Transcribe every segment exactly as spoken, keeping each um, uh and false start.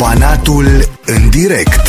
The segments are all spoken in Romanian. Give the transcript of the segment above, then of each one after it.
Banatul în direct.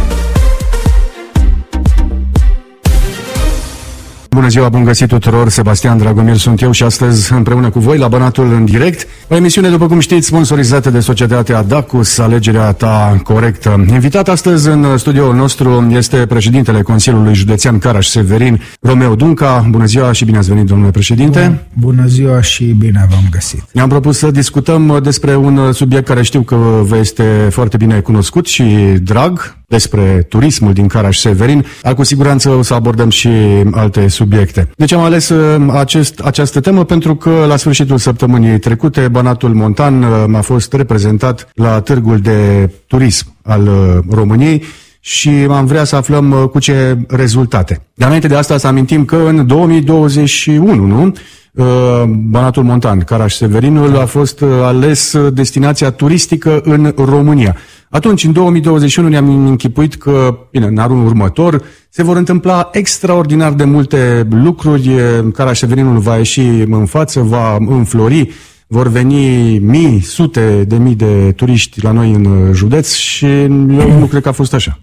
Bună ziua, bun găsit tuturor, Sebastian Dragomir sunt eu și astăzi împreună cu voi la Banatul în direct, o emisiune, după cum știți, sponsorizată de societatea Dacus, alegerea ta corectă. Invitat astăzi în studioul nostru este președintele Consiliului Județean Caraș-Severin, Romeo Dunca. Bună ziua și bine ați venit, domnule președinte. Bun, bună ziua și bine v-am găsit. Ne-am propus să discutăm despre un subiect care știu că vă este foarte bine cunoscut și drag, despre turismul din Caraș-Severin, dar cu siguranță o să abordăm și alte subiecte. Deci am ales acest, această temă pentru că la sfârșitul săptămânii trecute Banatul Montan a fost reprezentat la Târgul de Turism al României și am vrea să aflăm cu ce rezultate. Dar înainte de asta să amintim că în două mii douăzeci și unu, nu? Banatul Montan, Caraș-Severinul, a fost ales destinația turistică în România. Atunci, în două mii douăzeci și unu, ne-am închipuit că, bine, în anul următor, se vor întâmpla extraordinar de multe lucruri. Caraș-Severinul va ieși în față, va înflori, vor veni mii, sute de mii de turiști la noi în județ și eu nu cred că a fost așa.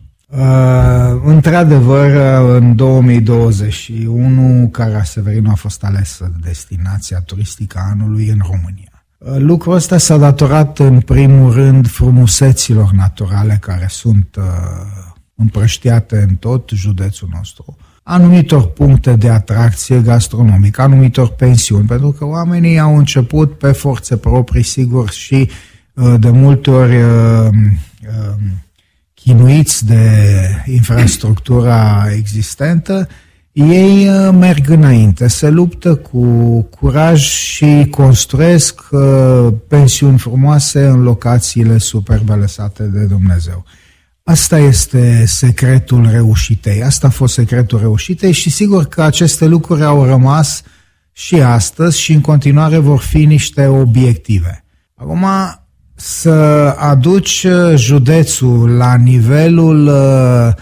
Uh, într-adevăr, în două mii douăzeci și unu, Caraș-Severinul a fost alesă destinația turistică a anului în România. Lucrul ăsta s-a datorat în primul rând frumuseților naturale care sunt uh, împrăștiate în tot județul nostru, anumitor puncte de atracție gastronomică, anumitor pensiuni, pentru că oamenii au început pe forțe proprii, sigur, și uh, de multe ori uh, uh, chinuiți de infrastructura existentă, ei merg înainte, se luptă cu curaj și construiesc uh, pensiuni frumoase în locațiile superbe lăsate de Dumnezeu. Asta este secretul reușitei, asta a fost secretul reușitei și sigur că aceste lucruri au rămas și astăzi și în continuare vor fi niște obiective. Acum, să aduci județul la nivelul uh,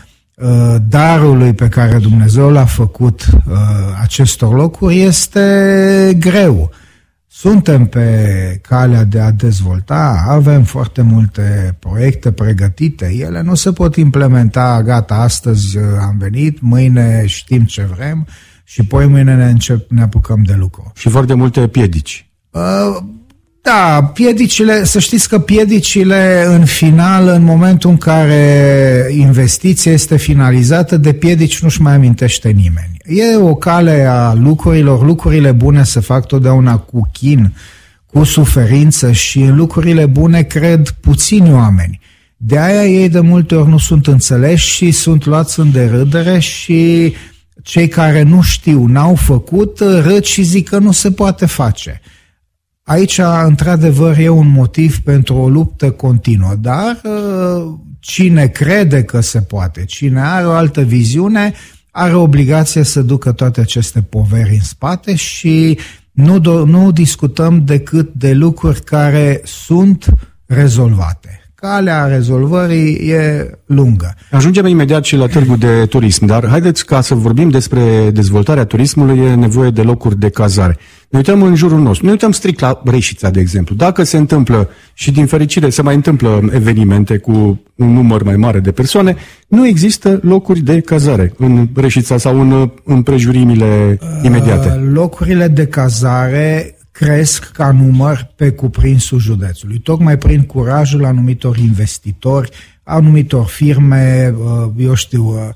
darului pe care Dumnezeu l-a făcut uh, acestor locuri este greu. Suntem pe calea de a dezvolta, avem foarte multe proiecte pregătite, ele nu se pot implementa, gata, astăzi am venit, mâine știm ce vrem și poi mâine ne, încep, ne apucăm de lucru. Și foarte multe piedici. Uh, Da, piedicile, să știți că piedicile în final, în momentul în care investiția este finalizată, de piedici nu-și mai amintește nimeni. E o cale a lucrurilor, lucrurile bune se fac totdeauna cu chin, cu suferință și în lucrurile bune cred puțini oameni. De aia ei de multe ori nu sunt înțeleși și sunt luați în derâdere și cei care nu știu, n-au făcut, râd și zic că nu se poate face. Aici, într-adevăr, e un motiv pentru o luptă continuă, dar cine crede că se poate, cine are o altă viziune, are obligația să ducă toate aceste poveri în spate și nu, do- nu discutăm decât de lucruri care sunt rezolvate. Calea rezolvării e lungă. Ajungem imediat și la Târgul de Turism, dar haideți ca să vorbim despre dezvoltarea turismului, e nevoie de locuri de cazare. Ne uităm în jurul nostru, ne uităm strict la Reșița, de exemplu. Dacă se întâmplă, și din fericire se mai întâmplă evenimente cu un număr mai mare de persoane, nu există locuri de cazare în Reșița sau în împrejurimile imediate. Locurile de cazare cresc ca număr pe cuprinsul județului, tocmai prin curajul anumitor investitori, anumitor firme, eu știu,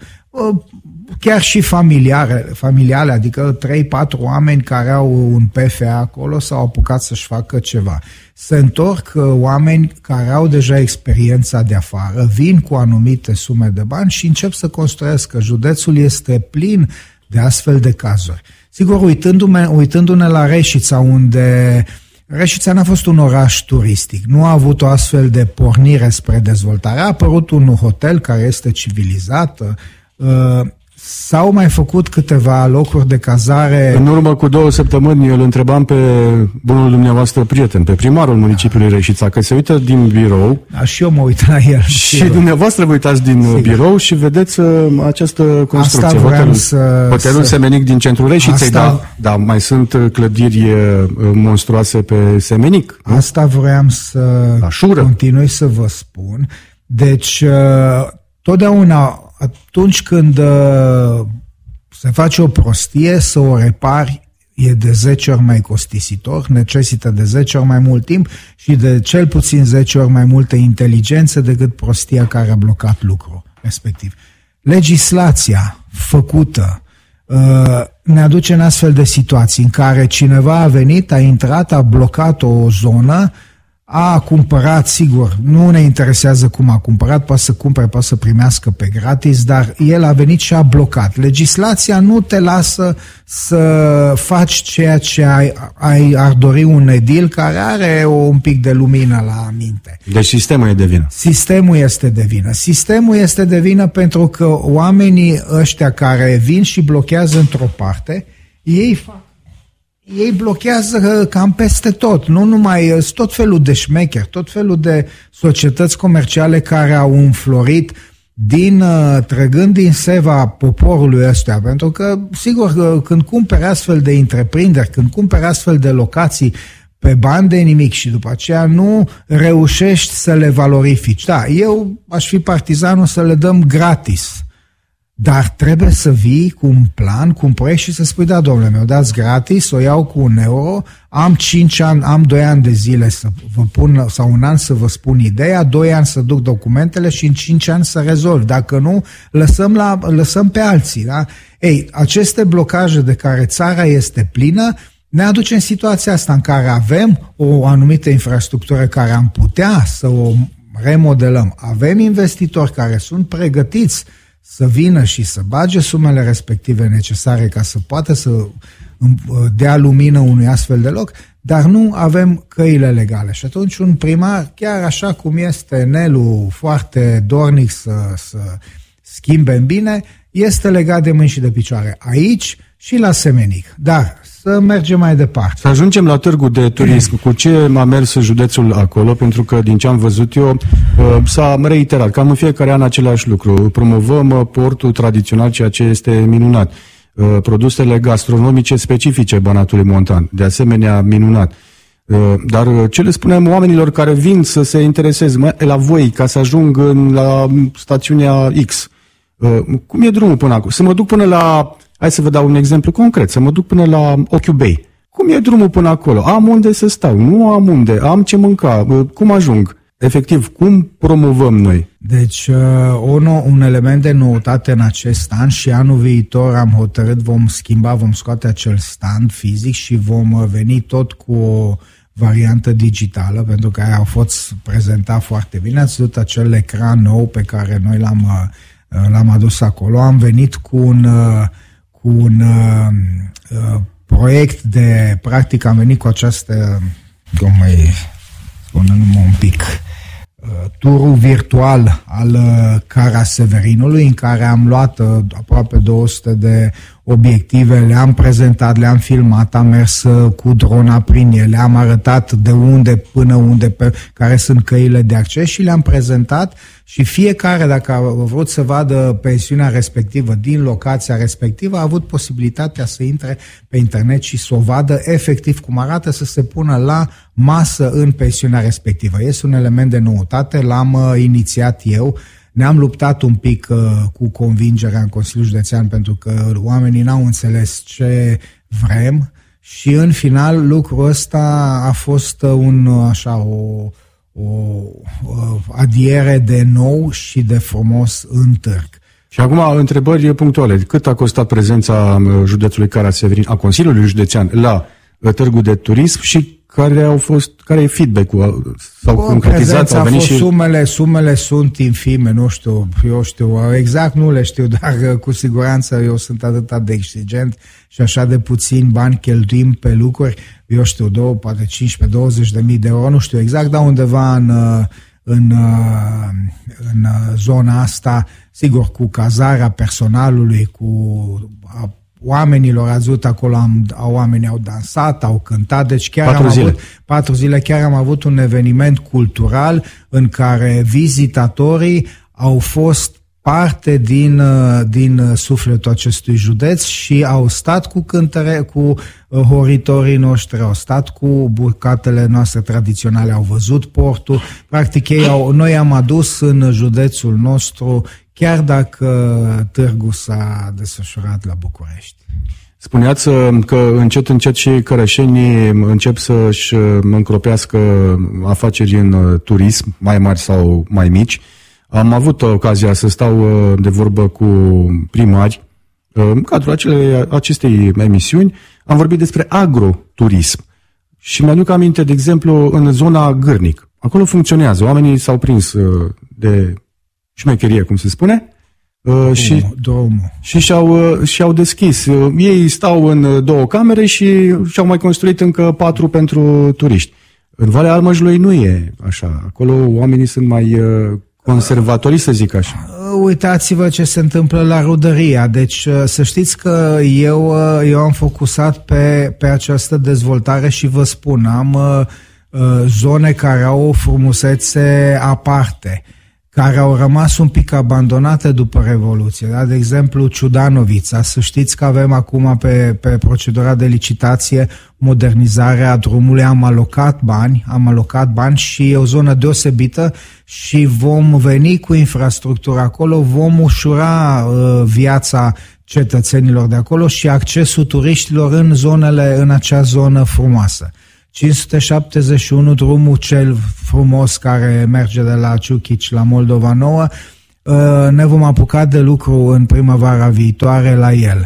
chiar și familiare, familiale, adică trei patru oameni care au un P F A acolo s-au apucat să-și facă ceva. Se întorc oameni care au deja experiența de afară, vin cu anumite sume de bani și încep să construiască. Județul este plin de astfel de cazuri. Sigur, uitându-ne, uitându-ne la Reșița, unde Reșița n-a fost un oraș turistic, nu a avut o astfel de pornire spre dezvoltare. A apărut un hotel care este civilizat, S-au mai făcut câteva locuri de cazare. În urmă cu două săptămâni îl întrebam pe bunul dumneavoastră prieten, pe primarul municipiului Reșița, că se uită din birou. Da, și eu mă uit la el. Și sigur. Dumneavoastră vă uitați din Sigur. birou și vedeți uh, această construcție. Hotelul, să, hotelul să... Semenic din centrul Reșiței, Asta... dar da, mai sunt clădiri uh, monstruoase pe Semenic. Nu? Asta vreau să continui să vă spun. Deci, uh, totdeauna atunci când uh, se face o prostie, să o repari e de zece ori mai costisitor, necesită de zece ori mai mult timp și de cel puțin zece ori mai multă inteligență decât prostia care a blocat lucrul respectiv. Legislația făcută uh, ne aduce în astfel de situații în care cineva a venit, a intrat, a blocat o zonă, a cumpărat, sigur, nu ne interesează cum a cumpărat, poate să cumpere, poate să primească pe gratis, dar el a venit și a blocat. Legislația nu te lasă să faci ceea ce ai, ai, ar dori un edil care are un pic de lumină la minte. Deci sistemul e de vină. Sistemul este de vină. Sistemul este de vină pentru că oamenii ăștia care vin și blochează într-o parte, ei fac Ei blochează cam peste tot, nu numai, tot felul de șmecheri, tot felul de societăți comerciale care au înflorit din, trăgând din seva poporului ăsta, pentru că, sigur, când cumperi astfel de întreprinderi, când cumperi astfel de locații pe bani de nimic și după aceea nu reușești să le valorifici. Da, eu aș fi partizanul să le dăm gratis. Dar trebuie să vii cu un plan, cu un proiect și să spui, da, domnule meu, dați gratis, o iau cu un euro, am cinci ani, am doi ani de zile să vă pun, sau un an să vă spun ideea, doi ani să duc documentele și în cinci ani să rezolv. Dacă nu, lăsăm, la, lăsăm pe alții. Da? Ei, aceste blocaje de care țara este plină ne aduce în situația asta în care avem o anumită infrastructură care am putea să o remodelăm. Avem investitori care sunt pregătiți să vină și să bage sumele respective necesare ca să poată să dea lumină unui astfel de loc, dar nu avem căile legale. Și atunci un primar, chiar așa cum este Nelu foarte dornic să, să schimbe în bine, este legat de mâini și de picioare aici și la Semenic. Dar să mergem mai departe. Să ajungem la târgul de turism. Cu ce m-a mers județul acolo? Pentru că din ce am văzut eu s-a reiterat cam în fiecare an același lucru. Promovăm portul tradițional, ceea ce este minunat. Produsele gastronomice specifice Banatului Montan, de asemenea minunat. Dar ce le spunem oamenilor care vin să se intereseze mă, la voi ca să ajung în, la stațiunea X? Cum e drumul până acolo? Să mă duc până la... Hai să vă dau un exemplu concret. Să mă duc până la Ochiu Bay. Cum e drumul până acolo? Am unde să stau? Nu am unde? Am ce mânca? Cum ajung? Efectiv, cum promovăm noi? Deci, un, un element de noutate în acest an și anul viitor am hotărât, vom schimba, vom scoate acel stand fizic și vom veni tot cu o variantă digitală, pentru că aia a fost prezentat foarte bine. Ați văzut acel ecran nou pe care noi l-am, l-am adus acolo. Am venit cu un... cu un uh, proiect de, practic am venit cu această, cum mai spune numai un pic, uh, turul virtual al uh, Cara Severinului, în care am luat uh, aproape două sute de obiective, le-am prezentat, le-am filmat, am mers uh, cu drona prin ele, le-am arătat de unde până unde, pe, care sunt căile de acces și le-am prezentat și fiecare, dacă a vrut să vadă pensiunea respectivă din locația respectivă, a avut posibilitatea să intre pe internet și să o vadă efectiv cum arată, să se pună la masă în pensiunea respectivă. Este un element de noutate, l-am uh, inițiat eu. Ne-am luptat un pic uh, cu convingerea în Consiliul Județean pentru că oamenii n-au înțeles ce vrem și în final lucrul ăsta a fost un, așa, o, o, o adiere de nou și de frumos în târg. Și acum întrebări punctuale. Cât a costat prezența județului Cara-Severin, a Consiliului Județean la târgul de turism și care au fost, care e feedback-ul? S-au concretizat, au venit și... Sumele, sumele sunt infime, nu știu, eu știu, exact nu le știu, dar cu siguranță eu sunt atât de exigent și așa de puțin bani cheltuim pe lucruri, eu știu, două, poate cincisprezece douăzeci de mii de euro, nu știu exact, dar undeva în, în, în zona asta, sigur, cu cazarea personalului, cu oamenilor, ați văzut acolo, am, oamenii au dansat, au cântat, deci chiar patru am zile. avut, patru zile, chiar am avut un eveniment cultural în care vizitatorii au fost parte din, din sufletul acestui județ și au stat cu cântăre, cu horitorii noștri, au stat cu bucatele noastre tradiționale, au văzut portul. Practic, ei au, noi am adus în județul nostru, chiar dacă târgul s-a desfășurat la București. Spuneați că încet, încet și cărășenii încep să-și încropească afaceri în turism, mai mari sau mai mici. Am avut ocazia să stau de vorbă cu primari în cadrul acele, acestei emisiuni. Am vorbit despre agroturism și mi-aduc aminte, de exemplu, în zona Gârnic. Acolo funcționează, oamenii s-au prins de șmecherie, cum se spune, Drumul, și, drumul. și și-au, și-au deschis. Ei stau în două camere și și-au mai construit încă patru pentru turiști. În Valea Armăjului nu e așa. Acolo oamenii sunt mai conservatorii, să zic așa. Uitați-vă ce se întâmplă la Rudăria. Deci să știți că eu, eu am focusat pe, pe această dezvoltare și vă spun, am uh, zone care au o frumusețe aparte, care au rămas un pic abandonate după Revoluție. Da? De exemplu, Ciudanovița. Să știți că avem acum pe, pe procedura de licitație modernizarea drumului. Am alocat bani, am alocat bani și e o zonă deosebită și vom veni cu infrastructura acolo, vom ușura uh, viața cetățenilor de acolo și accesul turiștilor în zonele, în acea zonă frumoasă. cinci sute șaptezeci și unu, drumul cel frumos care merge de la Ciuchici la Moldova Nouă, ne vom apuca de lucru în primăvara viitoare la el.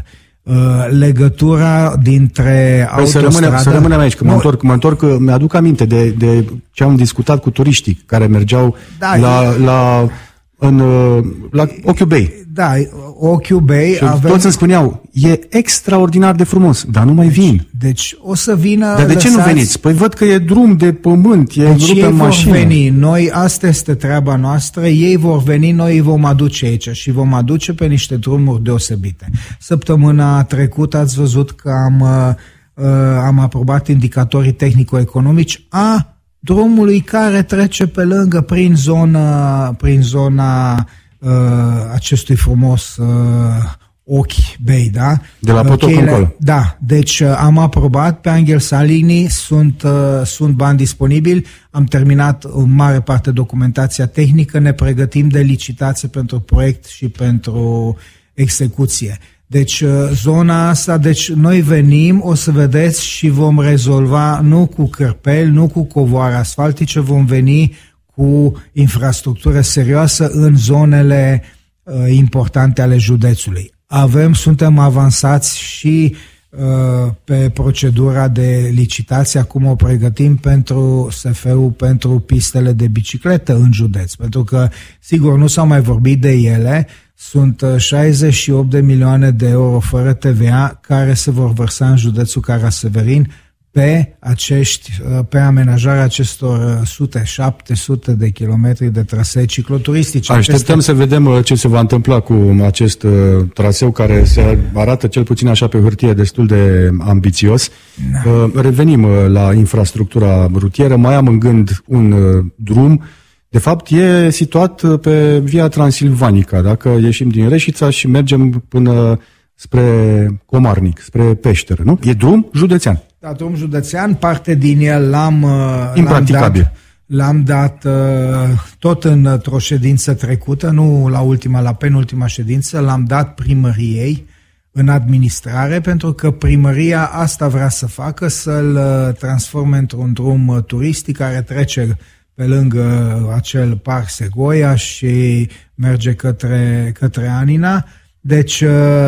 Legătura dintre păi autostradă... Să rămânem, să rămânem aici, că mă întorc, mă întorc, mi-aduc aminte de, de ce am discutat cu turiștii care mergeau da, la, e... la, în, la Ochiu Bei. Da, Ochiu Bei. Și avem... toți îmi spuneau, e extraordinar de frumos, dar nu mai deci, vin. Deci o să vină... Dar de lăsați... ce nu veniți? Păi văd că e drum de pământ, e deci rupe mașină. Vor veni, noi, asta este treaba noastră, ei vor veni, noi îi vom aduce aici și vom aduce pe niște drumuri deosebite. Săptămâna trecută ați văzut că am, uh, am aprobat indicatorii tehnico-economici a drumului care trece pe lângă, prin zona, prin zona uh, acestui frumos uh, Ochi Bei, da? De la Potoc Cheile, încolo. Da, deci uh, am aprobat pe Angel Salini, sunt, uh, sunt bani disponibili, am terminat în mare parte documentația tehnică, ne pregătim de licitație pentru proiect și pentru execuție. Deci zona asta, deci noi venim, o să vedeți și vom rezolva nu cu cărpeli, nu cu covoare asfaltice, vom veni cu infrastructură serioasă în zonele uh, importante ale județului. Avem, suntem avansați și uh, pe procedura de licitație, acum o pregătim pentru S F U, pentru pistele de bicicletă în județ, pentru că, sigur, nu s-a mai vorbit de ele. Sunt șaizeci și opt de milioane de euro fără T V A care se vor vărsa în județul Caraseverin pe, acești, pe amenajarea acestor sute, șapte sute de kilometri de trasee cicloturistice. Așteptăm Aceste... să vedem ce se va întâmpla cu acest traseu care se arată cel puțin așa pe hârtie destul de ambițios. Da. Revenim la infrastructura rutieră. Mai am în gând un drum. De fapt, e situat pe Via Transilvanica. Dacă ieșim din Reșița și mergem până spre Comarnic, spre Peșteră, nu? E drum județean. Da, drum județean, parte din el l-am, impracticabil. L-am dat, l-am dat tot într-o ședință trecută, nu la ultima, la penultima ședință, l-am dat primăriei în administrare, pentru că primăria asta vrea să facă, să-l transforme într-un drum turistic care trece pe lângă acel parc Segoia și merge către, către Anina. Deci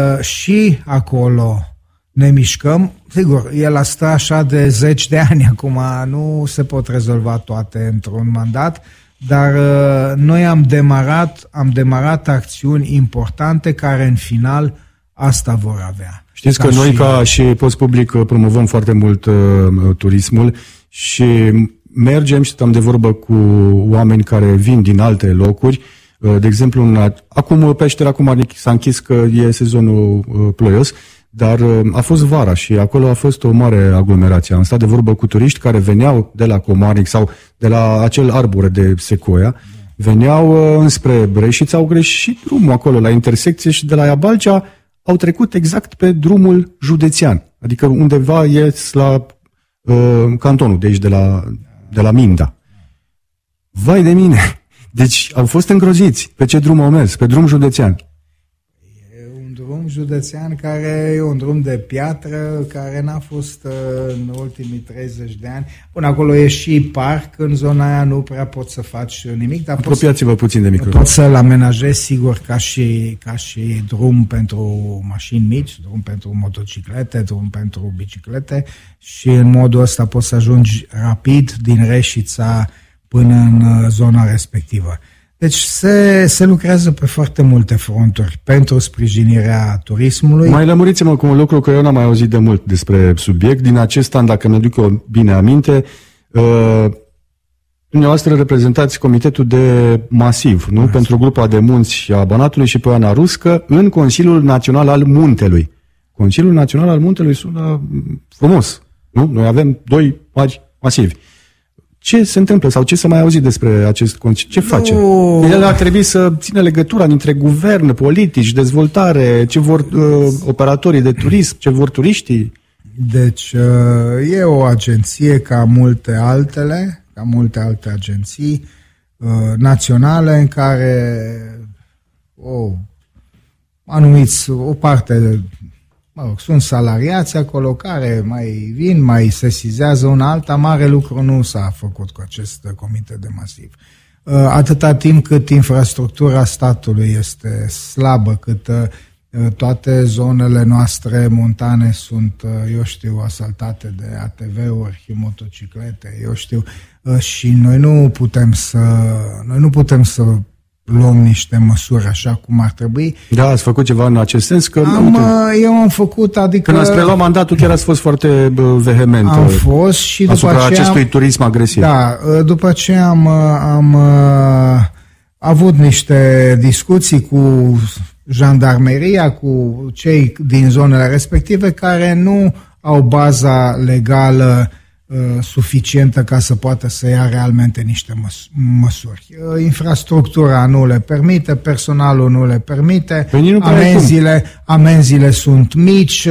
și acolo ne mișcăm. Sigur, el a stat așa de zeci de ani acum, nu se pot rezolva toate într-un mandat, dar noi am demarat, am demarat acțiuni importante care în final asta vor avea. Știți că noi ca și post public promovăm foarte mult uh, turismul și mergem și stăm de vorbă cu oameni care vin din alte locuri. De exemplu, în, acum peștera acum s-a închis că e sezonul ploios, dar a fost vara și acolo a fost o mare aglomerație. Am stat de vorbă cu turiști care veneau de la Comarnic sau de la acel arbore de secoia, veneau înspre Breșița, au greșit drumul acolo la intersecție și de la Iabalcea au trecut exact pe drumul județean, adică undeva ies la uh, cantonul de aici, de la, de la Minda. Vai de mine! Deci au fost îngroziți. Pe ce drum au mers? Pe drum județean. E un drum județean care e un drum de piatră, care n-a fost uh, în ultimii treizeci de ani. Până acolo e și parc, în zona aia nu prea poți să faci nimic. Dar apropiați-vă puțin de microfon. Poți să-l amenajezi, sigur, ca și, ca și drum pentru mașini mici, drum pentru motociclete, drum pentru biciclete și în modul ăsta poți să ajungi rapid din Reșița până în zona respectivă. Deci se, se lucrează pe foarte multe fronturi pentru sprijinirea turismului. Mai lămuriți-mă cu un lucru că eu n-am mai auzit de mult despre subiect. Din acest an, dacă mi-aduc eu bine aminte, uh, dumneavoastră reprezentați Comitetul de Masiv, nu? Asta. Pentru grupa de munți a Banatului și Poiana Ruscă în Consiliul Național al Muntelui. Consiliul Național al Muntelui sună frumos, nu? Noi avem doi mari masivi. Ce se întâmplă sau ce s-a mai auzit despre acest Consiliu? Ce face? No. El ar trebui să țină legătura dintre guvern, politici, dezvoltare, ce vor uh, operatorii de turism, ce vor turiștii? Deci uh, e o agenție ca multe altele, ca multe alte agenții uh, naționale în care o anumiți, o parte, mă rog, sunt salariați acolo care mai vin, mai sesizează una alta. Mare lucru nu s-a făcut cu acest comitet de masiv. Atâta timp cât infrastructura statului este slabă, cât toate zonele noastre montane sunt, eu știu, asaltate de A T V-uri și motociclete, eu știu, și noi nu putem să, noi nu putem să luăm niște măsuri așa cum ar trebui. Da, ați făcut ceva în acest sens? Că, am, eu am făcut, adică... Când ați preluat mandatul, chiar ați fost foarte vehement am fost și după asupra aceea, acestui turism agresiv. Da, după aceea am, am avut niște discuții cu jandarmeria, cu cei din zonele respective care nu au baza legală suficientă ca să poată să ia realmente niște măs- măsuri. Infrastructura nu le permite, personalul nu le permite, amenziile, amenziile sunt mici,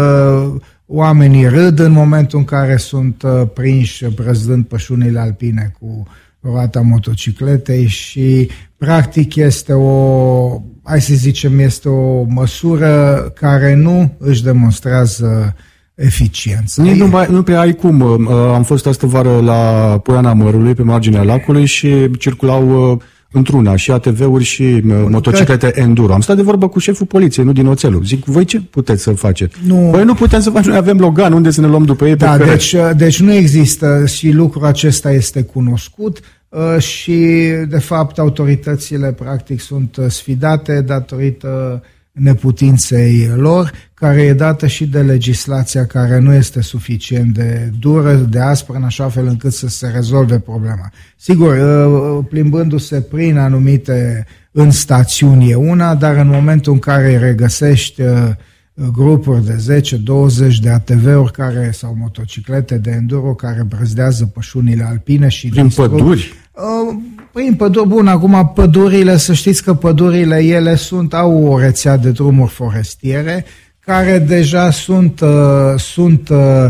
oamenii râd în momentul în care sunt prinși brăzdând pășunile alpine cu roata motocicletei și practic este o, hai să zicem, este o măsură care nu își demonstrează eficiență. Nici nu, mai, nu prea ai cum. Am fost astă vară la Poiana Mărului, pe marginea lacului și circulau într-una și A T V-uri și motociclete că... enduro. Am stat de vorbă cu șeful poliției, nu din oțelul. Zic, voi ce puteți să faceți? Nu. Păi nu putem să facem, noi avem Logan, unde să ne luăm după ei? Da, pe deci, deci nu există și lucrul acesta este cunoscut și de fapt autoritățile practic sunt sfidate datorită neputinței lor, care e dată și de legislația care nu este suficient de dură, de aspră, în așa fel încât să se rezolve problema. Sigur, plimbându-se prin anumite în stațiuni e una, dar în momentul în care îi regăsești grupuri de zece douăzeci de A T V-uri care, sau motociclete de enduro care brăzdează pășunile alpine și prin păduri? Păi în păduri, bun, acum pădurile, să știți că pădurile ele sunt, au o rețea de drumuri forestiere care deja sunt, uh, sunt uh,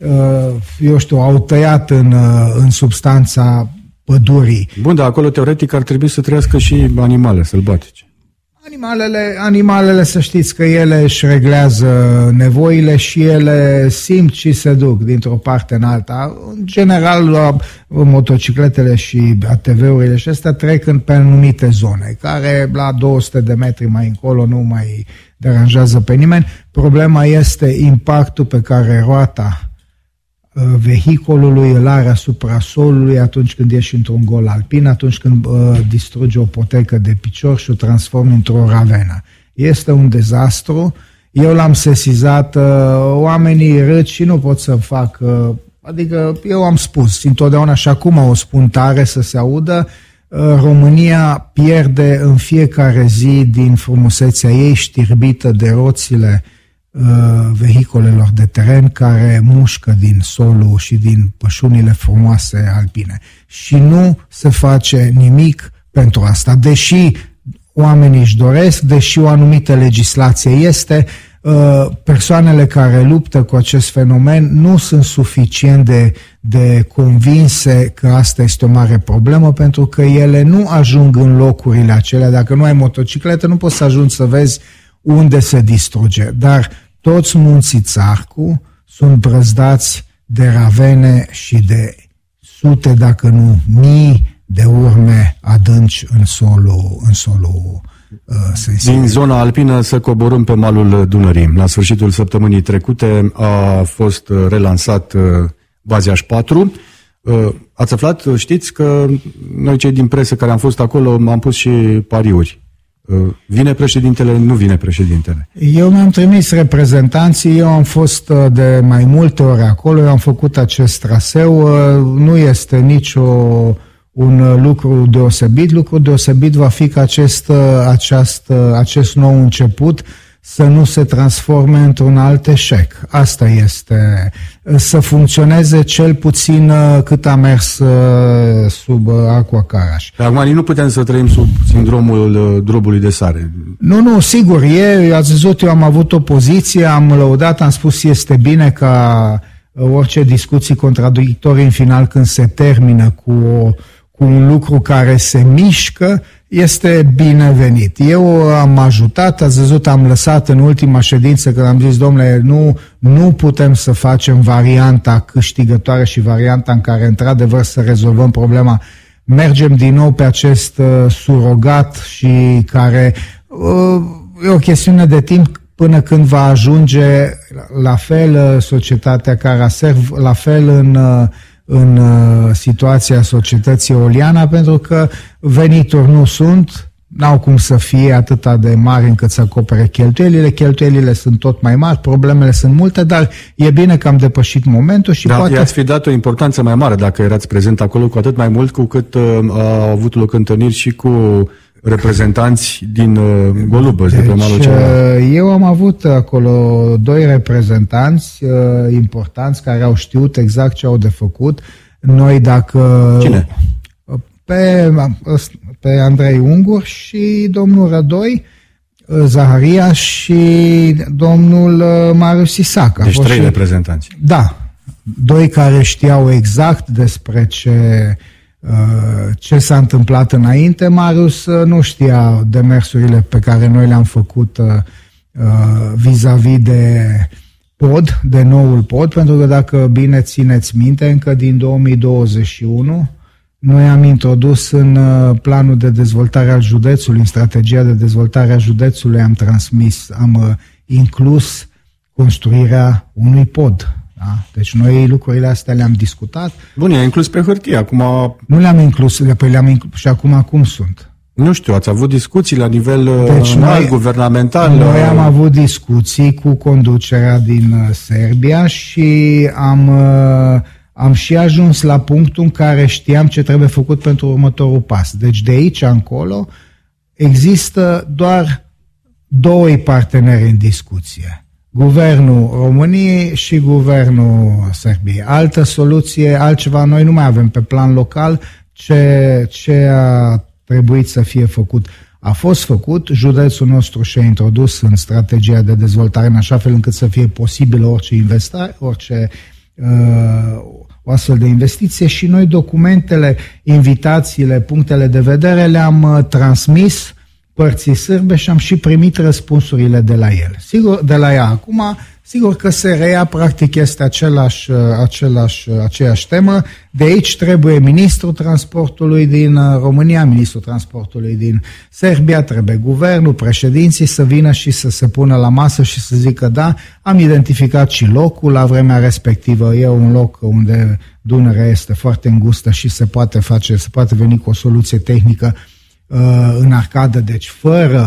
eu știu, au tăiat în, uh, în substanța pădurii. Bun, dar acolo teoretic ar trebui să trăiască și animale sălbatice. Animalele, animalele, să știți că ele își reglează nevoile și ele simt și se duc dintr-o parte în alta. În general, motocicletele și A T V-urile și astea trec în pe anumite zone, care la două sute de metri mai încolo nu mai deranjează pe nimeni. Problema este impactul pe care roata vehiculului îl are asupra solului atunci când ieși într-un gol alpin, atunci când uh, distruge o potecă de picior și o transformă într-o ravenă. Este un dezastru. Eu l-am sesizat, uh, oamenii râd și nu pot să fac uh, Adică eu am spus întotdeauna și acum o spun tare să se audă, România pierde în fiecare zi din frumusețea ei știrbită de roțile uh, vehicolelor de teren care mușcă din solul și din pășunile frumoase alpine. Și nu se face nimic pentru asta. Deși oamenii își doresc, deși o anumită legislație este, persoanele care luptă cu acest fenomen nu sunt suficient de, de convinse că asta este o mare problemă, pentru că ele nu ajung în locurile acelea. Dacă nu ai motocicletă, nu poți să ajungi să vezi unde se distruge. Dar toți munții Țarcu sunt brăzdați de ravene și de sute, dacă nu mii, de urme adânci în solul, în solul din zona alpină să coborâm pe malul Dunării. La sfârșitul săptămânii trecute a fost relansat Vaziaș patru. Ați aflat, știți că noi cei din presă care am fost acolo am pus și pariuri. Vine președintele, nu vine președintele? Eu mi-am trimis reprezentanții, eu am fost de mai multe ori acolo, eu am făcut acest traseu, nu este nicio un lucru deosebit. Lucru deosebit va fi că acest, acest, acest nou început să nu se transforme într-un alt eșec. Asta este, să funcționeze cel puțin cât a mers sub Aqua Karaș. Acum nu putem să trăim sub sindromul drobului de sare. Nu, nu, sigur, e, ați văzut, eu am avut o poziție, am lăudat, am spus este bine ca orice discuții contradictorii în final când se termină cu o cu un lucru care se mișcă, este binevenit. Eu am ajutat, ați văzut, am lăsat în ultima ședință când am zis, domnule, nu, nu putem să facem varianta câștigătoare și varianta în care într-adevăr să rezolvăm problema. Mergem din nou pe acest uh, surogat și care uh, e o chestiune de timp până când va ajunge la fel uh, societatea Caraserv, la fel în uh, în uh, situația societății Eoliana, pentru că venituri nu sunt, n-au cum să fie atâta de mari încât să acopere cheltuielile, cheltuielile sunt tot mai mari, problemele sunt multe, dar e bine că am depășit momentul și da, poate... i-ați fi dat o importanță mai mare dacă erați prezent acolo, cu atât mai mult cu cât uh, au avut loc întâlniri și cu reprezentanți din uh, Golubăz, deci, de pe malul celălalt. Eu am avut acolo doi reprezentanți uh, importanți care au știut exact ce au de făcut. Noi dacă... Cine? Pe, pe Andrei Ungur și domnul Rădoi Zaharia și domnul Marius Isac. Deci trei și... reprezentanți. Da, doi care știau exact despre ce... ce s-a întâmplat înainte. Marius nu știa demersurile pe care noi le-am făcut vis-a-vis de pod, de noul pod, pentru că dacă bine țineți minte, încă din două mii douăzeci și unu noi am introdus în planul de dezvoltare al județului, în strategia de dezvoltare a județului, am transmis, am inclus construirea unui pod. Da? Deci noi lucrurile astea le-am discutat. Bun, i-a inclus pe hârtie, acum... Nu le-am inclus, pe le-am inclus și acum cum sunt? Nu știu, ați avut discuții la nivel deci noi, guvernamental? Noi am avut discuții cu conducerea din Serbia și am, am și ajuns la punctul în care știam ce trebuie făcut pentru următorul pas. Deci de aici încolo există doar doi parteneri în discuție. Guvernul României și Guvernul Serbiei. Altă soluție, altceva, noi nu mai avem pe plan local ce, ce a trebuit să fie făcut. A fost făcut, județul nostru și-a introdus în strategia de dezvoltare în așa fel încât să fie posibilă orice investare, orice uh, o astfel de investiție și noi documentele, invitațiile, punctele de vedere le-am uh, transmis părții sârbe și am și primit răspunsurile de la el. Sigur, de la ea. Acum, sigur că se reia, practic este același, același, aceeași temă. De aici trebuie ministrul transportului din România, ministrul transportului din Serbia, trebuie guvernul, președinții să vină și să se pună la masă și să zică da, am identificat și locul la vremea respectivă. E un loc unde Dunărea este foarte îngustă și se poate face, se poate veni cu o soluție tehnică în arcadă, deci fără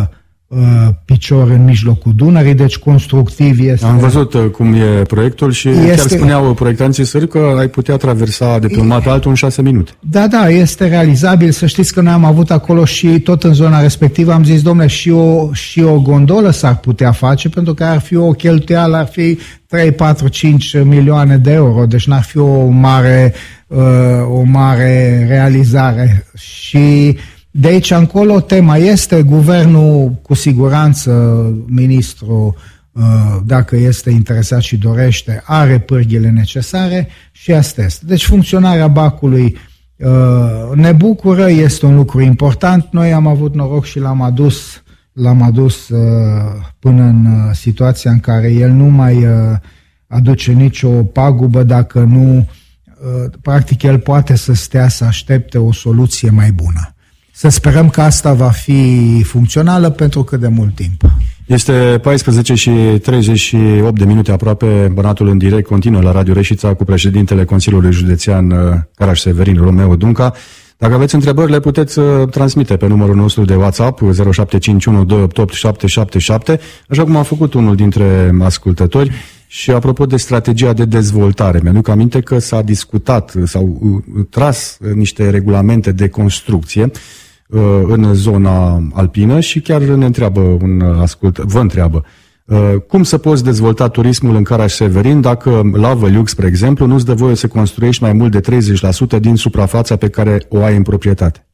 picior în mijlocul Dunării, deci constructiv este... Am văzut cum e proiectul și este... chiar spuneau proiectanții sări că ai putea traversa de pe un mat pe altul în șase minute. Da, da, este realizabil. Să știți că noi am avut acolo și tot în zona respectivă am zis, domnule, și o, și o gondolă s-ar putea face, pentru că ar fi o cheltuială, ar fi trei, patru, cinci milioane de euro, deci n-ar fi o mare, uh, o mare realizare. Și de aici încolo tema este, guvernul cu siguranță, ministrul, dacă este interesat și dorește, are pârghile necesare și asta este. Deci funcționarea bacului ne bucură, este un lucru important. Noi am avut noroc și l-am adus, l-am adus până în situația în care el nu mai aduce nicio pagubă dacă nu, practic el poate să stea să aștepte o soluție mai bună. Să sperăm că asta va fi funcțională pentru cât de mult timp. Este paisprezece și treizeci și opt de minute aproape. Bănatul în direct continuă la Radio Reșița cu președintele Consiliului Județean Caraș-Severin, Romeo Dunca. Dacă aveți întrebări, le puteți transmite pe numărul nostru de WhatsApp zero șapte cinci unu doi opt opt șapte șapte șapte, așa cum a făcut unul dintre ascultători. Și apropo de strategia de dezvoltare, mi-aduc aminte că s-a discutat, s-au tras niște regulamente de construcție în zona alpină și chiar ne întreabă un ascult, vă întreabă cum să poți dezvolta turismul în Caraș-Severin dacă la Văliuc, spre exemplu, nu-ți dă voie să construiești mai mult de treizeci la sută din suprafața pe care o ai în proprietate?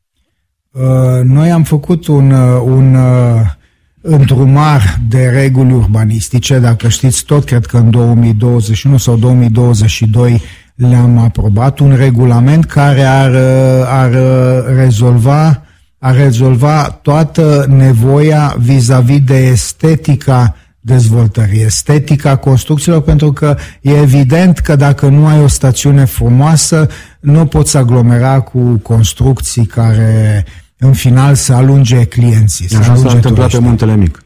Noi am făcut un, un îndrumar de reguli urbanistice, dacă știți tot, cred că în două mii douăzeci și unu sau două mii douăzeci și doi le-am aprobat, un regulament care ar, ar rezolva ar rezolva toată nevoia vis-a-vis de estetica dezvoltării, estetica construcțiilor, pentru că e evident că dacă nu ai o stațiune frumoasă, nu poți aglomera cu construcții care în final să alunge clienții. Așa s-a întâmplat pe Muntele Mic.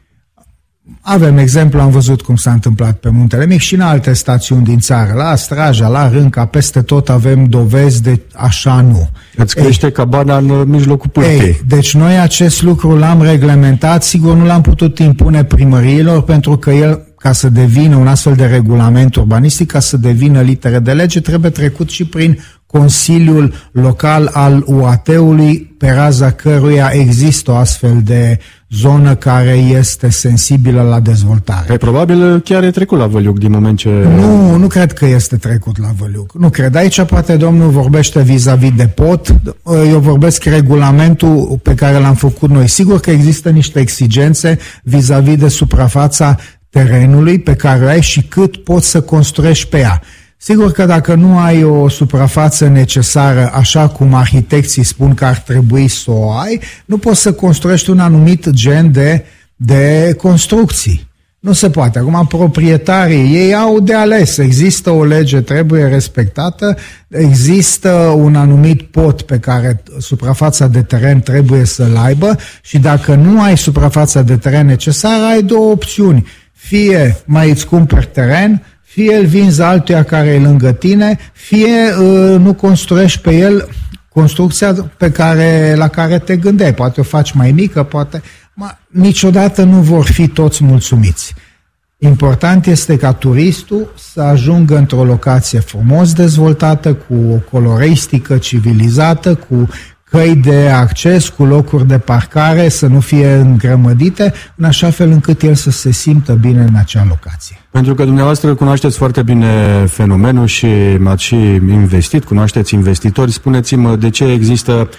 Avem exemplu, am văzut cum s-a întâmplat pe Muntele Mic și în alte stațiuni din țară, la Straja, la Rânca, peste tot avem dovezi de așa nu. Îți crește ei, cabana în mijlocul pârtiei. Deci noi acest lucru l-am reglementat, sigur nu l-am putut impune primăriilor, pentru că el, ca să devină un astfel de regulament urbanistic, ca să devină litere de lege, trebuie trecut și prin Consiliul Local al U A T-ului, pe raza căruia există o astfel de zonă care este sensibilă la dezvoltare. Pe probabil chiar e trecut la Văliuc din moment ce... Nu, nu cred că este trecut la Văliuc. Nu cred. Aici poate domnul vorbește vis-a-vis de pod. Eu vorbesc regulamentul pe care l-am făcut noi. Sigur că există niște exigențe vis-a-vis de suprafața terenului pe care o ai și cât poți să construiești pe ea. Sigur că dacă nu ai o suprafață necesară, așa cum arhitecții spun că ar trebui să o ai, nu poți să construiești un anumit gen de, de construcții. Nu se poate. Acum, proprietarii, ei au de ales. Există o lege, trebuie respectată, există un anumit pod pe care suprafața de teren trebuie să-l aibă și dacă nu ai suprafața de teren necesară, ai două opțiuni. Fie mai îți cumperi teren, fie îl vinzi altuia care e lângă tine, fie uh, nu construiești pe el construcția pe care, la care te gândeai. Poate o faci mai mică, poate... Ma, niciodată nu vor fi toți mulțumiți. Important este ca turistul să ajungă într-o locație frumos dezvoltată, cu o coloristică civilizată, cu căi de acces, cu locuri de parcare, să nu fie îngrămădite, în așa fel încât el să se simtă bine în acea locație. Pentru că dumneavoastră cunoașteți foarte bine fenomenul și ați și investit, cunoașteți investitori, spuneți-mă de ce există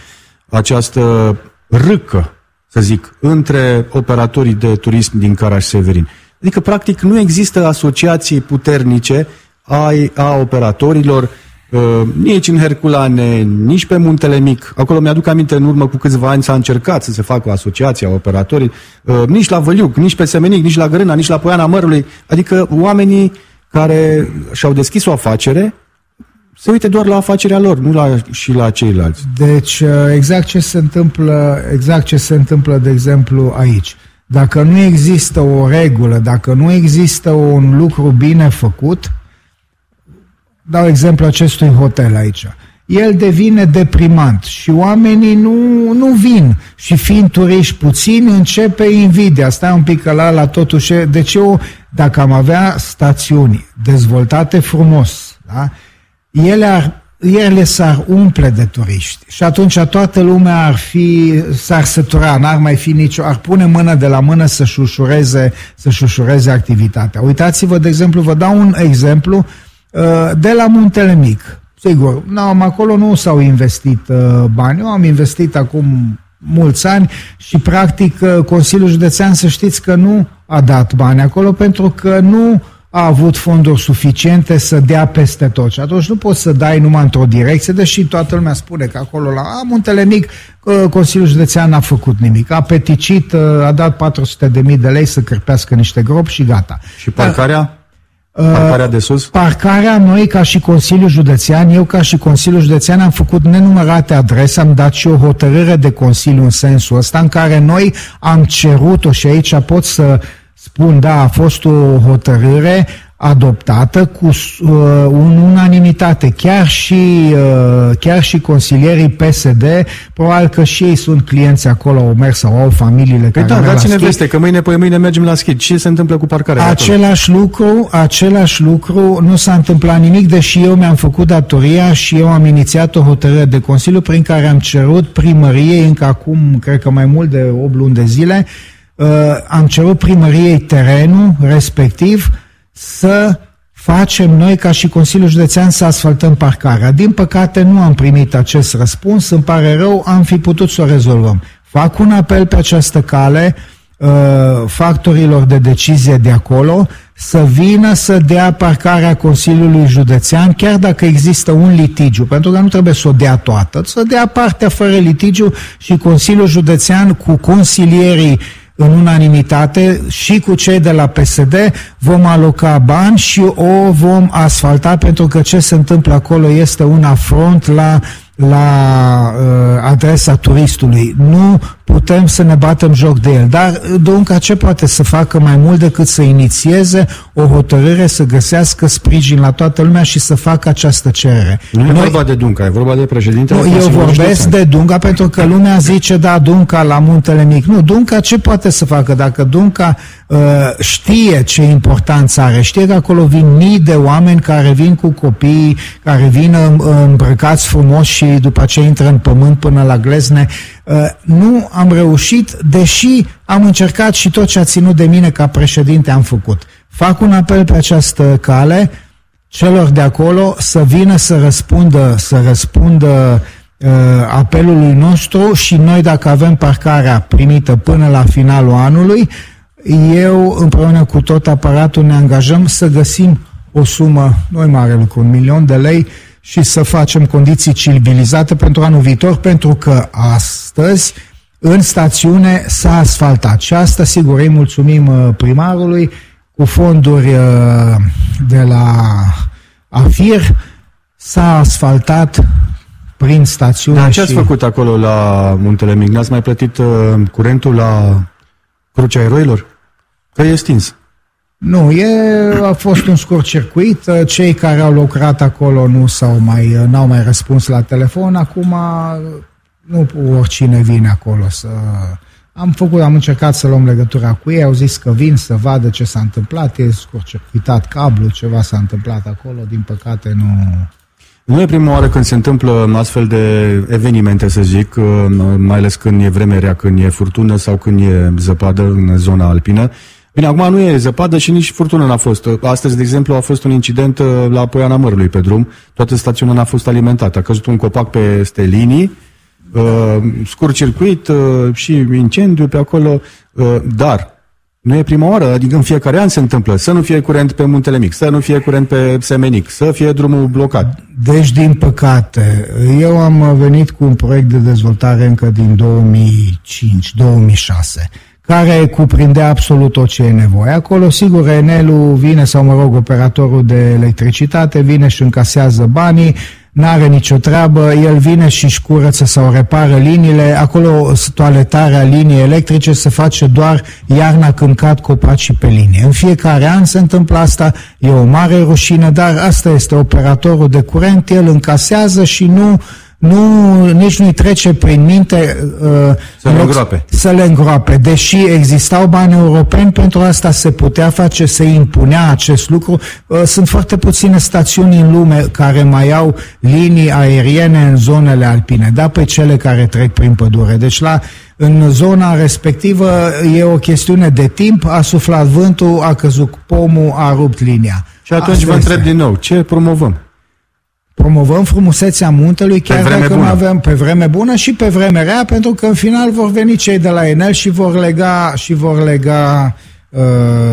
această râcă, să zic, între operatorii de turism din Caraș-Severin. Adică, practic, nu există asociații puternice a, a operatorilor, uh, nici în Herculane, nici pe Muntele Mic. Acolo mi-aduc aminte, în urmă cu câțiva ani s-a încercat să se facă o asociație a operatorii, uh, nici la Văliuc, nici pe Semenic, nici la Gărâna, nici la Poiana Mărului. Adică oamenii care și-au deschis o afacere se uite doar la afacerea lor, nu la, și la ceilalți. Deci, exact ce se întâmplă, exact ce se întâmplă, de exemplu, aici. Dacă nu există o regulă, dacă nu există un lucru bine făcut, dau exemplu acestui hotel aici. el devine deprimant și oamenii nu, nu vin. Și fiind turiști puțini, începe invidia. Stai un pic că la, la totuși... Deci eu, dacă am avea stațiuni dezvoltate frumos, da? ele ar ele s-ar umple de turiști și atunci toată lumea ar fi, s-ar sătura, n-ar mai fi nicio, ar pune mână de la mână să-și ușureze, să-și ușureze activitatea. Uitați-vă, de exemplu, vă dau un exemplu de la Muntele Mic. Sigur, n-am, acolo nu s-au investit bani, eu am investit acum mulți ani și practic Consiliul Județean, să știți că nu a dat bani acolo pentru că nu a avut fonduri suficiente să dea peste tot. Și atunci nu poți să dai numai într-o direcție, deși toată lumea spune că acolo la a, Muntele Mic Consiliul Județean n-a făcut nimic. A peticit, a dat patru sute de mii de lei să cârpească niște gropi și gata. Și parcarea? Parcarea de sus? Parcarea, noi ca și Consiliul Județean, eu ca și Consiliul Județean am făcut nenumărate adrese, am dat și o hotărâre de Consiliu în sensul ăsta, în care noi am cerut-o și aici pot să spun, da, a fost o hotărâre adoptată cu uh, un unanimitate. Chiar și, uh, chiar și consilierii P S D, probabil că și ei sunt clienți acolo, au mers sau au familiile păi care da, dați-ne veste, că mâine, păi mâine mergem la schi. Ce se întâmplă cu parcarea? Același lucru, același lucru, nu s-a întâmplat nimic, deși eu mi-am făcut datoria și eu am inițiat o hotărâre de Consiliu prin care am cerut primăriei, încă acum, cred că mai mult de opt luni de zile, uh, am cerut primăriei terenul respectiv să facem noi ca și Consiliul Județean să asfaltăm parcarea. Din păcate nu am primit acest răspuns, îmi pare rău, am fi putut să o rezolvăm. Fac un apel pe această cale uh, factorilor de decizie de acolo să vină să dea parcarea Consiliului Județean, chiar dacă există un litigiu, pentru că nu trebuie să o dea toată, să dea partea fără litigiu și Consiliul Județean cu consilierii în unanimitate și cu cei de la P S D vom aloca bani și o vom asfalta, pentru că ce se întâmplă acolo este un afront la, la uh, adresa turistului. Nu putem să ne batem joc de el. Dar Dunca ce poate să facă mai mult decât să inițieze o hotărâre, să găsească sprijin la toată lumea și să facă această cerere. Nu e vorba de Dunca, e vorba de președintele. Eu vorbesc de Dunca pentru că lumea zice, da, Dunca la Muntele Mic. Nu, Dunca ce poate să facă? Dacă Dunca uh, știe ce importanță are, știe că acolo vin mii de oameni care vin cu copii, care vin îmbrăcați frumos și după aceea intră în pământ până la glezne. Uh, nu am reușit, deși am încercat și tot ce a ținut de mine ca președinte am făcut. Fac un apel pe această cale celor de acolo să vină să răspundă, să răspundă uh, apelului nostru și noi, dacă avem parcarea primită până la finalul anului, eu împreună cu tot aparatul ne angajăm să găsim o sumă, nu e mare lucru, un milion de lei, și să facem condiții civilizate pentru anul viitor, pentru că astăzi în stațiune s-a asfaltat. Și asta, sigur, îi mulțumim primarului, cu fonduri de la AFIR s-a asfaltat prin stațiune. Dar ce și... ați făcut acolo la Muntele Mic? N-ați mai plătit uh, curentul la Crucea Eroilor? Că e stins. Nu, e, a fost un scurt circuit, cei care au lucrat acolo nu s-au mai, n-au mai răspuns la telefon, acum nu oricine vine acolo să... Am făcut, am încercat să luăm legătura cu ei, au zis că vin să vadă ce s-a întâmplat, e scurt-circuitat cablu, ceva s-a întâmplat acolo, din păcate nu... Nu e prima oară când se întâmplă astfel de evenimente, să zic, mai ales când e vreme rea, când e furtună sau când e zăpadă în zona alpină. Bine, acum nu e zăpadă și nici furtună n-a fost. Astăzi, de exemplu, a fost un incident la Poiana Mărului pe drum. Toată stațiunea n-a fost alimentată. A căzut un copac peste linii, uh, scurt circuit uh, și incendiu pe acolo, uh, dar nu e prima oară, adică în fiecare an se întâmplă să nu fie curent pe Muntele Mic, să nu fie curent pe Semenic, să fie drumul blocat. Deci, din păcate, eu am venit cu un proiect de dezvoltare încă din două mii cinci două mii șase, care cuprindea absolut tot ce e nevoie. Acolo, sigur, Enelul vine, sau mă rog, operatorul de electricitate vine și încasează banii, n-are nicio treabă, el vine și își curăță sau repară liniile, acolo toaletarea liniei electrice se face doar iarna când cad copacii pe linie. În fiecare an se întâmplă asta, e o mare rușine, dar asta este operatorul de curent, el încasează și nu... Nu, nici nu-i trece prin minte uh, să, le îngroape. să le îngroape. Deși existau bani europeni, pentru asta se putea face, se impunea acest lucru. Uh, sunt foarte puține stațiuni în lume care mai au linii aeriene în zonele alpine, da, pe cele care trec prin pădure. Deci la, în zona respectivă e o chestiune de timp, a suflat vântul, a căzut pomul, a rupt linia. Și atunci asta vă întreb este. din nou, ce promovăm? Promovăm frumusețea muntelui, chiar dacă bună. nu avem pe vreme bună și pe vreme rea, pentru că în final vor veni cei de la Enel și vor lega și vor lega uh,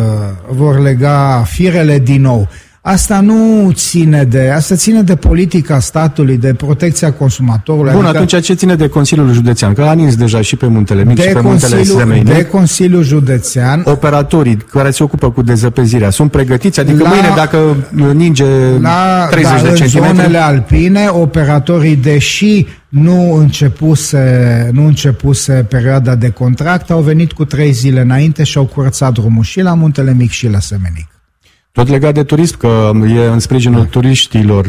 vor lega firele din nou. Asta nu ține de, asta ține de politica statului, de protecția consumatorului. Bun, adică atunci ce ține de Consiliul Județean? Că a nins deja și pe Muntele Mic și pe Muntele Semeinic. De Consiliul Județean. Operatorii care se ocupă cu dezăpezirea sunt pregătiți? Adică la, mâine dacă ninge la, treizeci da, de centimetri? În zonele alpine, operatorii, deși nu începuse, nu începuse perioada de contract, au venit cu trei zile înainte și au curățat drumul și la Muntele Mic și la Semenic. Tot legat de turism, că e în sprijinul turiștilor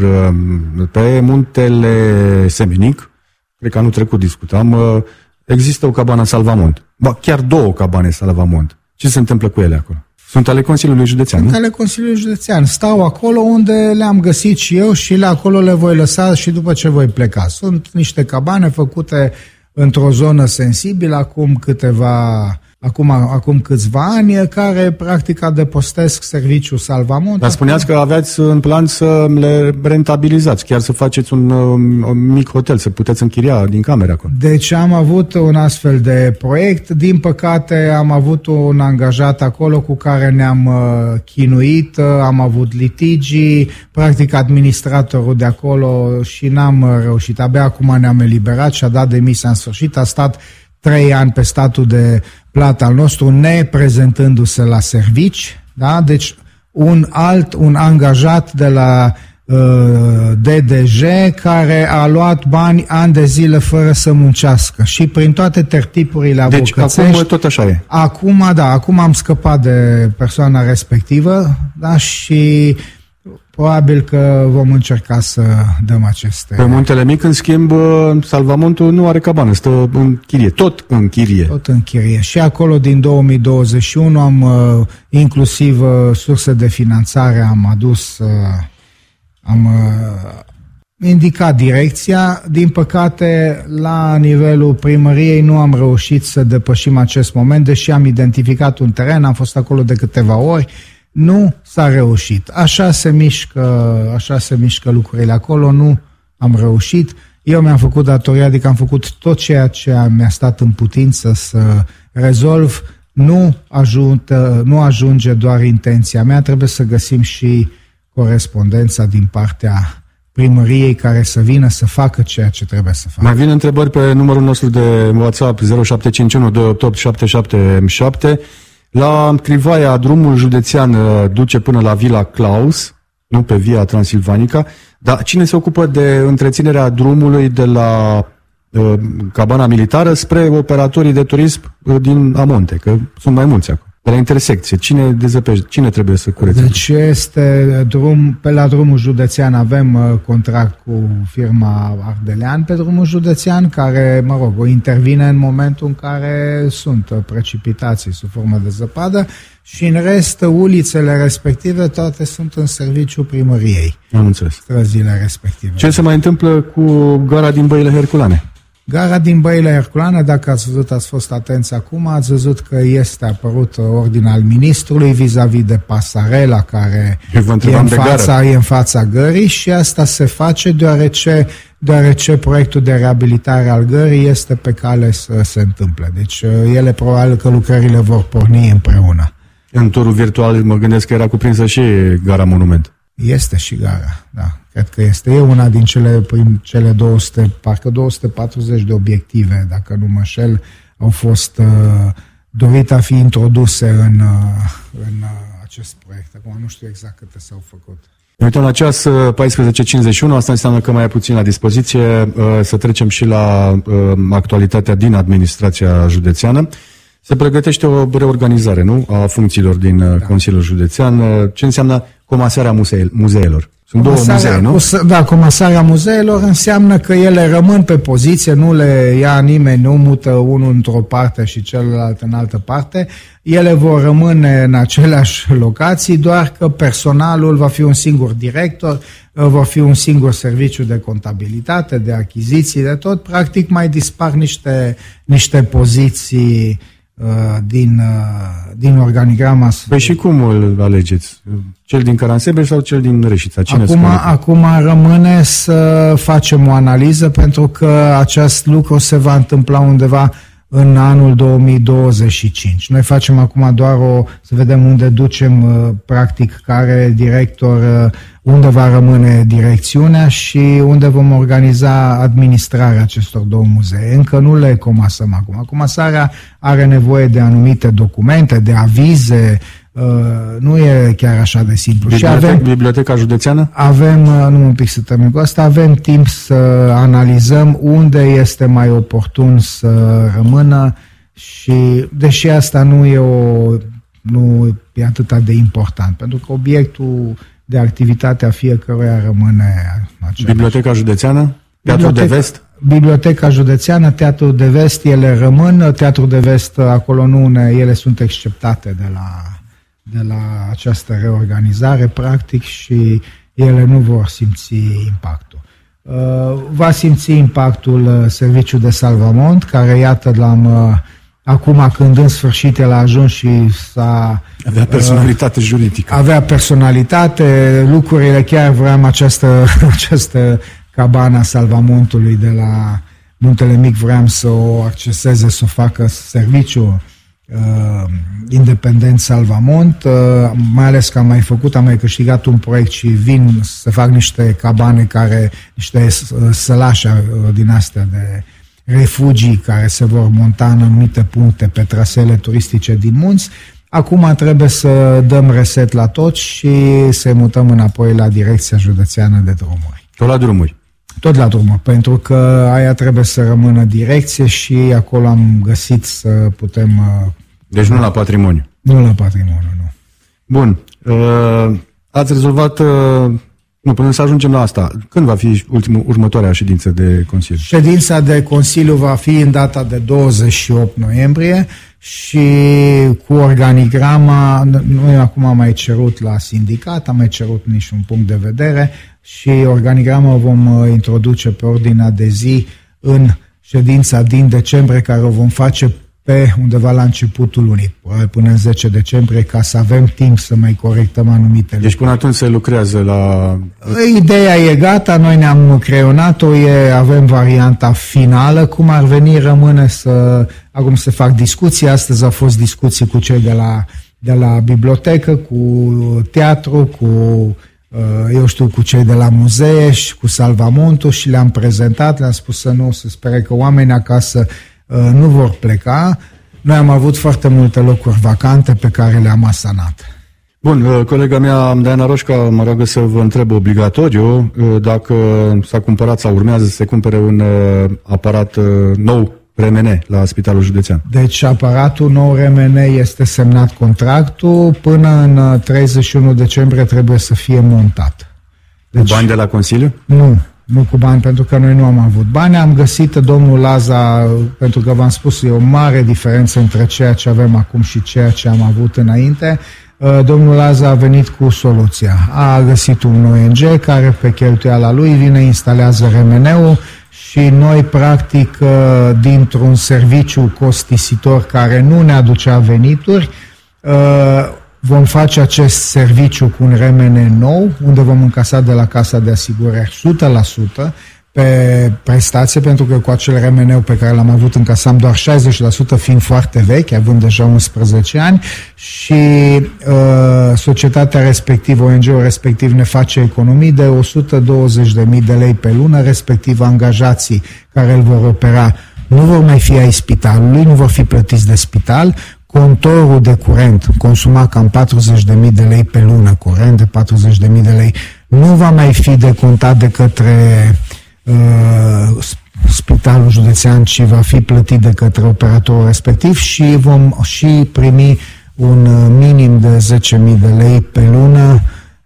pe Muntele Semenic, cred că anul trecut discutam, există o cabană Salvamont. Ba, chiar două cabane Salvamont. Ce se întâmplă cu ele acolo? Sunt ale Consiliului Județean, Sunt nu? ale Consiliului Județean. Stau acolo unde le-am găsit și eu și le acolo le voi lăsa și după ce voi pleca. Sunt niște cabane făcute într-o zonă sensibilă acum câteva... Acum, acum câțiva ani, care practic adăpostesc serviciul Salvamont. Dar spuneați că aveați în plan să le rentabilizați, chiar să faceți un, un mic hotel, să puteți închiria din camere acolo. Deci am avut un astfel de proiect. Din păcate am avut un angajat acolo cu care ne-am chinuit, am avut litigii, practic administratorul de acolo și n-am reușit. Abia acum ne-am eliberat și a dat demisia în sfârșit. A stat trei ani pe statul de plată al nostru, neprezentându-se la servici, da? Deci un alt, un angajat de la uh, D D J care a luat bani ani de zile fără să muncească și prin toate tertipurile avocățești. Deci acum tot așa e. Acum, da, acum am scăpat de persoana respectivă, da, și probabil că vom încerca să dăm aceste... Pe Muntele Mic, în schimb, Salvamontul nu are cabană, stă în chirie, tot în chirie. Tot în chirie. Și acolo din două mii douăzeci și unu am inclusiv surse de finanțare, am adus, am indicat direcția. Din păcate, la nivelul primăriei nu am reușit să depășim acest moment, deși am identificat un teren, am fost acolo de câteva ori, nu s-a reușit. Așa se mișcă, așa se mișcă lucrurile acolo, nu am reușit. Eu mi-am făcut datoria, adică am făcut tot ceea ce mi-a stat în putință să rezolv. Nu, ajunge, nu ajunge doar intenția mea, trebuie să găsim și corespondența din partea primăriei care să vină să facă ceea ce trebuie să facă. Mai vin întrebări pe numărul nostru de WhatsApp zero șapte cinci unu doi opt opt șapte șapte șapte. La Crivaia, drumul județean duce până la Vila Claus, nu pe Via Transilvanica, dar cine se ocupă de întreținerea drumului de la uh, cabana militară spre operatorii de turism uh, din Amonte, că sunt mai mulți acolo, de la intersecție, cine dezăpește, cine trebuie să curețe? Deci este drum, pe la drumul județean avem uh, contract cu firma Ardelean pe drumul județean, care, mă rog, o intervine în momentul în care sunt uh, precipitații sub formă de zăpadă și în rest ulițele respective toate sunt în serviciul primăriei. Am înțeles. Străzile respective. Ce se mai întâmplă cu gara din Băile Herculane? Gara din Băile Herculane, dacă ați văzut, ați fost atenți acum, ați văzut că este apărut ordin al ministrului vis-a-vis de pasarela care e în, fața, e în fața gării și asta se face deoarece, deoarece proiectul de reabilitare al gării este pe cale să se întâmple. Deci ele probabil că lucrările vor porni împreună. În turul virtual mă gândesc că era cuprinsă și gara Monument. Este și gara, da. Cred că este. E una din cele, prin cele două sute, parcă două sute patruzeci de obiective, dacă nu mă înșel, au fost uh, dorite a fi introduse în, uh, în uh, acest proiect. Acum nu știu exact câte s-au făcut. Ne uităm la ceas, paisprezece cincizeci și unu, asta înseamnă că mai e puțin la dispoziție. Să trecem și la actualitatea din administrația județeană. Se pregătește o reorganizare, nu? A funcțiilor din da. Consiliul Județean. Ce înseamnă comasarea muzeelor? Sunt două muzee, nu? Da, comasarea muzeelor înseamnă că ele rămân pe poziție, nu le ia nimeni, nu mută unul într-o parte și celălalt în altă parte. Ele vor rămâne în aceleași locații, doar că personalul va fi un singur director, vor fi un singur serviciu de contabilitate, de achiziții, de tot. Practic mai dispar niște, niște poziții din, din organigrama. Păi și cum îl alegeți? Cel din Caransebeș sau cel din Reșița? Cine acum, acum rămâne să facem o analiză, pentru că acest lucru se va întâmpla undeva în anul două mii douăzeci și cinci. Noi facem acum doar o, să vedem unde ducem, practic, care director, unde va rămâne direcțiunea și unde vom organiza administrarea acestor două muzee. Încă nu le comasăm acum. Comasarea are nevoie de anumite documente, de avize, nu e chiar așa de simplu. Biblioteca, și avem, Biblioteca Județeană? Avem, nu un pic să termin cu asta, avem timp să analizăm unde este mai oportun să rămână și deși asta nu e, o, nu e atât de important, pentru că obiectul de activitate a fiecăruia rămâne același. Biblioteca Județeană? Teatrul de Vest? Biblioteca Județeană, Teatrul de Vest, ele rămân. Teatrul de Vest, acolo nu, ele sunt exceptate de la... de la această reorganizare, practic, și ele nu vor simți impactul. Va simți impactul Serviciul de Salvament, care, iată, l-am, acum când în sfârșit el a ajuns și s-a... Avea personalitate juridică. Avea personalitate, lucrurile, chiar vreau această, această cabana Salvamontului de la Muntele Mic, vreau să o acceseze, să o facă serviciu Uh, independent Salvamont, uh, mai ales că am mai făcut, am mai câștigat un proiect și vin să fac niște cabane care, niște sălași uh, din astea de refugii care se vor monta în anumite puncte pe traseele turistice din munți. Acum trebuie să dăm reset la tot și să mutăm înapoi la Direcția Județeană de Drumuri. Tot la drumuri? Tot la drumuri, pentru că aia trebuie să rămână direcție și acolo am găsit să putem... Deci nu la patrimoniu? Nu la patrimoniu, nu. Bun. Uh, ați rezolvat... Uh, nu, până să ajungem la asta. Când va fi ultimul, următoarea ședință de Consiliu? Ședința de Consiliu va fi în data de douăzeci și opt noiembrie și cu organigrama, noi acum am mai cerut la sindicat, am mai cerut nici un punct de vedere și organigrama vom introduce pe ordinea de zi în ședința din decembrie, care o vom face pe undeva la începutul lunii, până în zece decembrie, ca să avem timp să mai corectăm anumite lucruri. Deci până atunci se lucrează la... Ideea e gata, noi ne-am creionat-o, e, avem varianta finală, cum ar veni, rămâne să... Acum se fac discuții, astăzi au fost discuții cu cei de la, de la bibliotecă, cu teatru, cu... eu știu, cu cei de la muzee și cu Salvamontul și le-am prezentat, le-am spus să nu se spere că oamenii acasă nu vor pleca. Noi am avut foarte multe locuri vacante pe care le-am asanat. Bun, colega mea, Diana Roșca, mă roagă să vă întreb obligatoriu dacă s-a cumpărat sau urmează să se cumpere un aparat nou R M N la Spitalul Județean. Deci aparatul nou R M N este semnat contractul, până în treizeci și unu decembrie trebuie să fie montat. Deci, cu bani de la Consiliu? Nu. Nu cu bani, pentru că noi nu am avut bani. Am găsit domnul Laza, pentru că v-am spus, e o mare diferență între ceea ce avem acum și ceea ce am avut înainte. Domnul Laza a venit cu soluția. A găsit un O N G care pe cheltuiala lui vine, instalează R M N-ul și noi, practic, dintr-un serviciu costisitor care nu ne aducea venituri, vom face acest serviciu cu un R M N nou, unde vom încasa de la Casa de Asigurări o sută la sută pe prestație, pentru că cu acel R M N pe care l-am avut încasam doar șaizeci la sută, fiind foarte vechi, având deja unsprezece ani, și uh, societatea respectivă, O N G-ul respectiv, ne face economii de o sută douăzeci de mii de lei pe lună, respectiv angajații care îl vor opera nu vor mai fi ai spitalului, nu vor fi plătiți de spital. Contorul de curent consuma cam patruzeci de mii de lei pe lună, curent de patruzeci de mii de lei, nu va mai fi decontat de către uh, Spitalul Județean, ci va fi plătit de către operatorul respectiv și vom și primi un minim de zece mii de lei pe lună.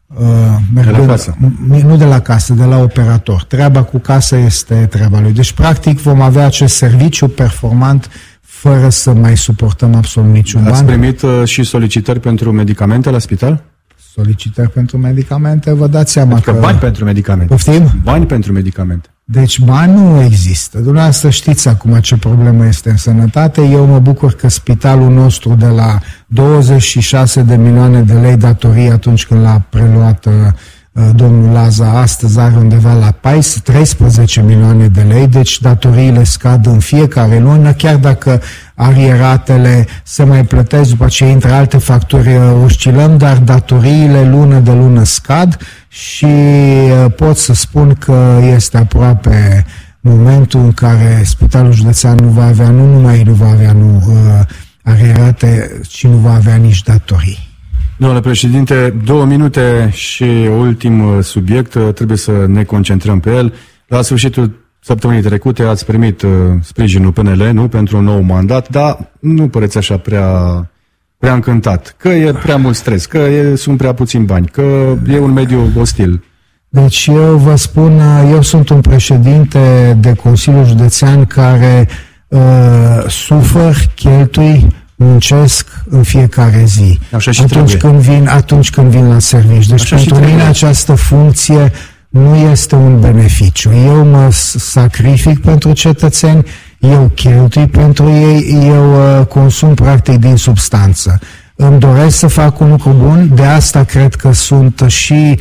De la casă. Nu de la casă, de la operator. Treaba cu casă este treaba lui. Deci, practic, vom avea acest serviciu performant fără să mai suportăm absolut niciun ban. Ați primit uh, și solicitări pentru medicamente la spital? Solicitări pentru medicamente, vă dați seama adică că... bani pentru medicamente. Poftim? Bani pentru medicamente. Deci bani nu există. Dumneavoastră știți acum ce problemă este în sănătate. Eu mă bucur că spitalul nostru de la douăzeci și șase de milioane de lei datorii atunci când l-a preluat uh, domnul Laza, astăzi are undeva la treisprezece milioane de lei, deci datoriile scad în fiecare lună, chiar dacă arieratele se mai plătesc, după ce intră alte facturi, oscilăm, dar datoriile lună de lună scad și pot să spun că este aproape momentul în care Spitalul Județean nu va avea, nu numai nu va avea nu, arierate, ci nu va avea nici datorii. Domnule președinte, două minute și ultim subiect, trebuie să ne concentrăm pe el. La sfârșitul săptămânii trecute ați primit uh, sprijinul P N L, nu, pentru un nou mandat, dar nu păreți așa prea, prea încântat, că e prea mult stres, că e, sunt prea puțini bani, că e un mediu ostil. Deci eu vă spun, eu sunt un președinte de Consiliul Județean care uh, sufer, cheltui, muncesc în fiecare zi. Așa și atunci când vin, atunci când vin la serviciu. Deci așa pentru mine această funcție nu este un beneficiu. Eu mă sacrific pentru cetățeni, eu cheltui pentru ei, eu uh, consum practic din substanță. Îmi doresc să fac un lucru bun, de asta cred că sunt și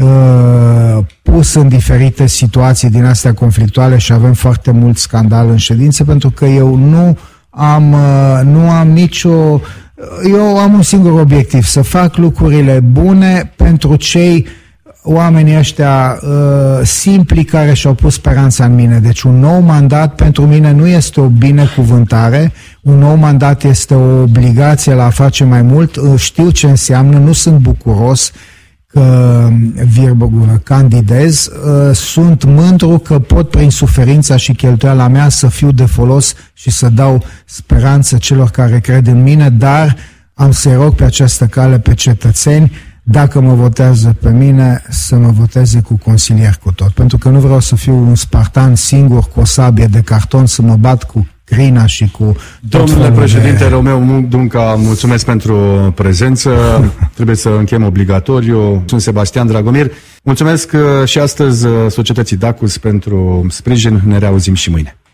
uh, pus în diferite situații din astea conflictuale și avem foarte mult scandal în ședințe, pentru că eu nu am, uh, nu am nicio... Eu am un singur obiectiv, să fac lucrurile bune pentru cei oamenii ăștia uh, simpli care și-au pus speranța în mine. Deci un nou mandat pentru mine nu este o binecuvântare, un nou mandat este o obligație la a face mai mult. Uh, știu ce înseamnă, nu sunt bucuros că vir, candidez, uh, sunt mândru că pot prin suferința și cheltuiala mea să fiu de folos și să dau speranță celor care cred în mine, dar am să-i rog pe această cale pe cetățeni, dacă mă votează pe mine, să mă voteze cu consilier cu tot. Pentru că nu vreau să fiu un spartan singur cu o sabie de carton, să mă bat cu crina și cu... Domnule președinte de... Romeo Dunca, mulțumesc pentru prezență. Trebuie să închem obligatoriu. Sunt Sebastian Dragomir. Mulțumesc și astăzi societății Dacus pentru sprijin. Ne reauzim și mâine.